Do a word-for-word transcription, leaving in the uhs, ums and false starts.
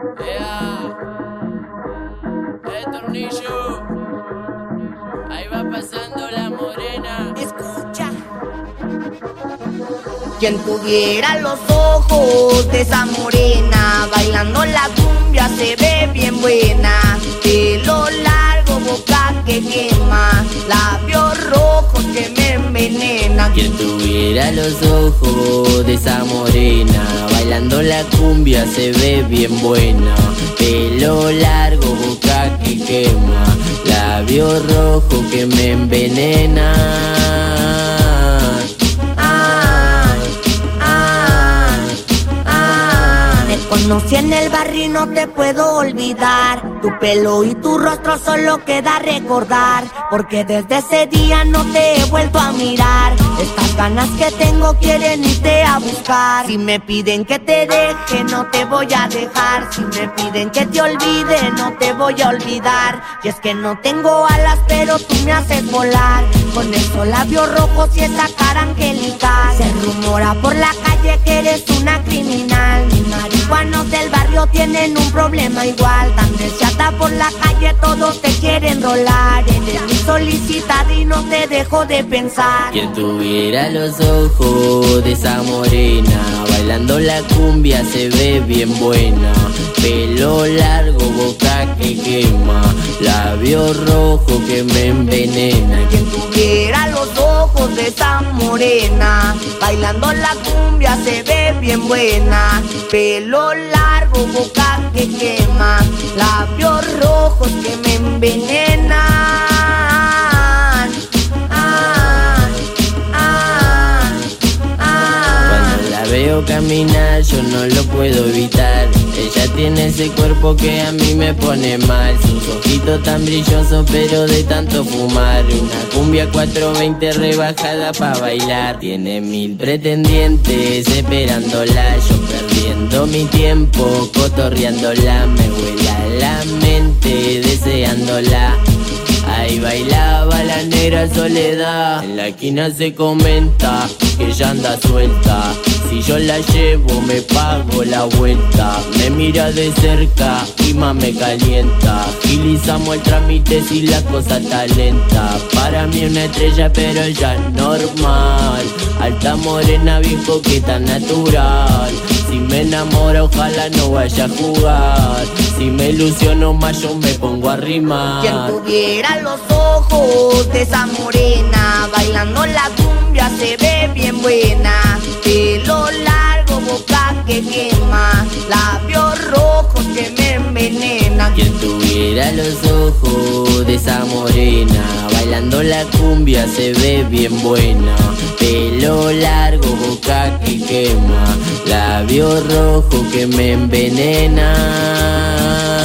Yeah. El tornillo. Ahí va pasando la morena. Escucha. Quien tuviera los ojos de esa morena, bailando la cumbia se ve bien buena. Pelo largo, boca que quema, labios rojos que me envenenan. Quien tuviera los ojos de esa morena, bailando la cumbia se ve bien buena. Pelo largo, boca que quema, labios rojos que me envenenan. Conocí en el barrio y no te puedo olvidar. Tu pelo y tu rostro solo queda recordar, porque desde ese día no te he vuelto a mirar. Estas ganas que tengo quieren irte a buscar. Si me piden que te deje, no te voy a dejar. Si me piden que te olvide, no te voy a olvidar. Y es que no tengo alas, pero tú me haces volar, con esos labios rojos y esa cara angelical. Se rumora por la calle que eres una criminal. Mi marihuanos del barrio tienen un problema igual. Tan deseada por la calle, todos te quieren rolar. Eres mi solicitada y no te dejo de pensar. Quien tuviera los ojos de esa morena, bailando la cumbia se ve bien buena. Pelo largo, boca que quema, labios rojos que me envenenan. Quien tuviera los ojos de esa morena, bailando la cumbia se ve bien buena. Pelo largo, boca que quema, labios rojos que me envenenan. Ah, ah, ah. Cuando la veo caminar yo no lo puedo evitar. Ella tiene ese cuerpo que a mí me pone mal. Sus ojitos tan brillosos pero de tanto fumar. Una cumbia cuatrocientos veinte rebajada pa' bailar. Tiene mil pretendientes esperándola, yo perdiendo mi tiempo cotorreándola. Me vuela la mente deseándola. Ahí bailaba la negra Soledad. En la esquina se comenta que ella anda suelta. Si yo la llevo me pago la vuelta. Me mira de cerca y más me calienta. Agilizamos el trámite si la cosa está lenta. Para mí una estrella pero ya es normal. Alta morena bien coqueta natural. Si me enamora ojalá no vaya a jugar. Si me ilusiono más yo me pongo a rimar. Quien tuviera los ojos de esa morena, bailando la cumbia se ve bien buena. Pelo largo, boca que quema, labios rojos que me envenenan. Quien tuviera los ojos de esa morena, bailando la cumbia se ve bien buena. Pelo largo, boca que quema, labios rojos que me envenenan.